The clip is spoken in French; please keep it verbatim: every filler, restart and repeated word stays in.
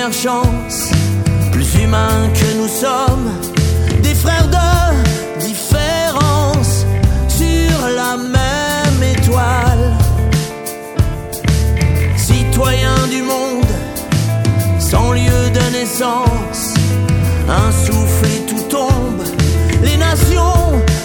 première chance, plus humains que nous sommes, des frères de différence sur la même étoile. Citoyens du monde, sans lieu de naissance, un souffle